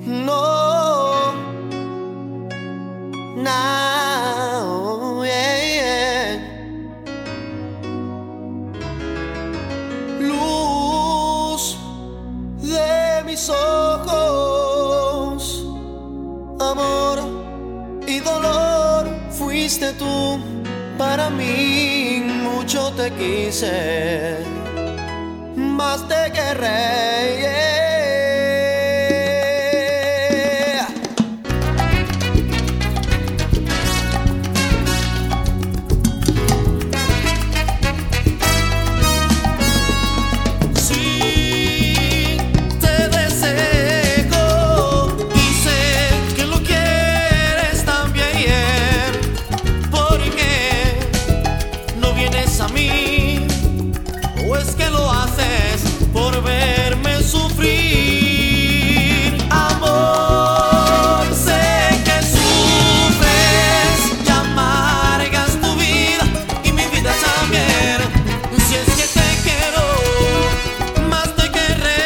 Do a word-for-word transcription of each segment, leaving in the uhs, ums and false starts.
No, no, yeah, yeah. Luz de mis ojos, amor y dolor, fuiste tú para mí. Mucho te quise, más te querré, yeah. A mí, o es que lo haces por verme sufrir. Amor, sé que sufres y amargas tu vida y mi vida también. Si es que te quiero, más te querré,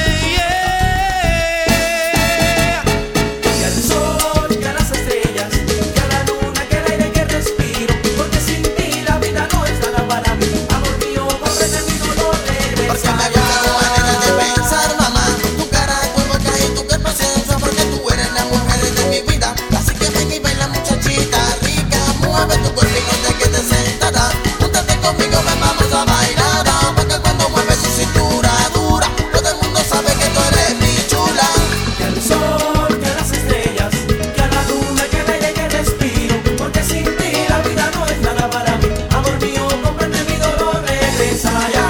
yeah. Que al sol, que a las estrellas, que a la luna, que al aire que respiro, porque sin ti la vida no es nada para mí. Amor mío, comprende mi dolor, regresa. Porque me gusta tu manera de pensar, mamá. Tu cara, tu boca y tu cuerpo sensual, porque tú eres la mujer de mi vida. Así que ven y baila, muchachita rica. Mueve tu cuerpo y no te quedes sentada. Júntate conmigo, ven, vamos a bailar. Porque cuando mueves tu cintura dura, todo el mundo sabe que tú eres mi chula. Que al sol, que a las estrellas, que a la luna, que al aire que respiro, porque sin ti la vida no es nada para mí. Amor mío, comprende mi dolor, regresa ya.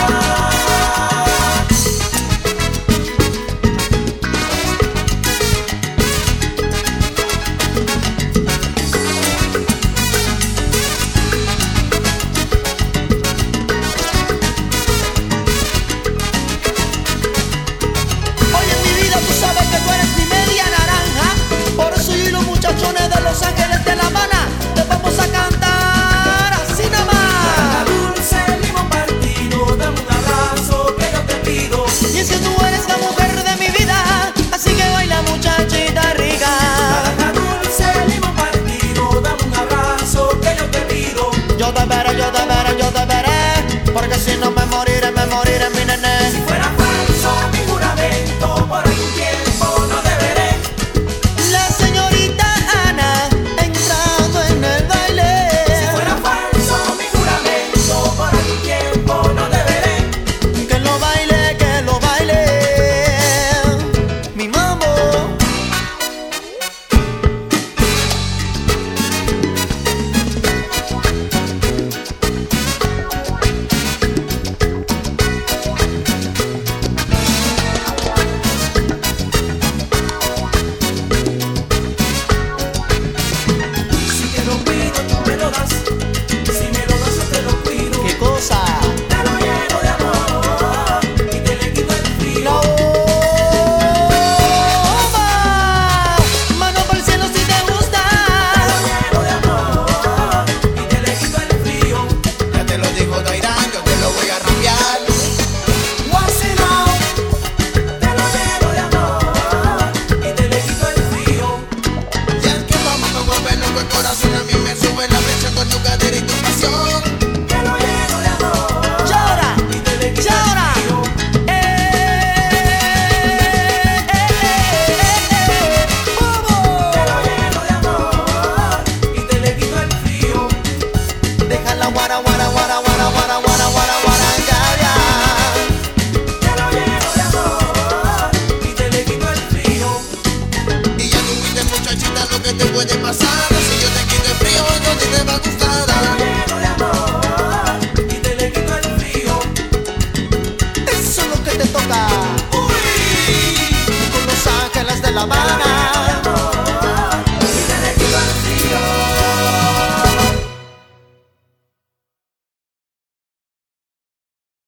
Oye, mi vida, tú sabes que tú eres mi media naranja. Por eso yo y los muchachones de Los Ángeles de La Habana te vamos a cantar así nada más. Dulce limón partido, dame un abrazo que yo te pido. Y es que tú eres la mujer de mi vida, así que baila, muchachita rica. Naranja dulce limón partido, dame un abrazo que yo te pido. Yo te veré, yo te veré, yo te veré, porque si no me moriré, me moriré, mi Si nene. fuera falso mi juramento, por algún tiempo no deberé. La señorita Ana entrando en el Si baile. fuera falso mi juramento, por algún tiempo no deberé. Que lo baile, que lo baile mi mambo. Si te lo pido, tú me lo das. Si me lo das, yo te lo cuido. ¿Qué cosa? Te lo lleno de amor y te le quito el frío. La Oma. Mano por el cielo si te gusta. Te lo lleno de amor y te le quito el frío. Ya te lo digo, Dairán, yo te lo voy a rapear. Vacilao. Te lo lleno de amor y te le quito el frío. Y es que vamos a volver loco el corazón. A mí me sube la presión con tu cadera y tu pasión. Te lo lleno de amor Llora, y te le quito llora. el frío. Eh, eh, eh, eh, eh, vamos. Te lo lleno de amor y te le quito el frío. Deja la guara, guara, guara, guara, guara, guara, guara, guara, ya, ya. Te lo lleno de amor y te le quito el frío. Y ya tú viste, muchachita, lo que te puede pasar. Si yo te quito el frío, no te, te va a gustar. Te lo lleno de amor y te le quito el frío. Eso es lo que te toca Uy, con Los Ángeles de La Habana.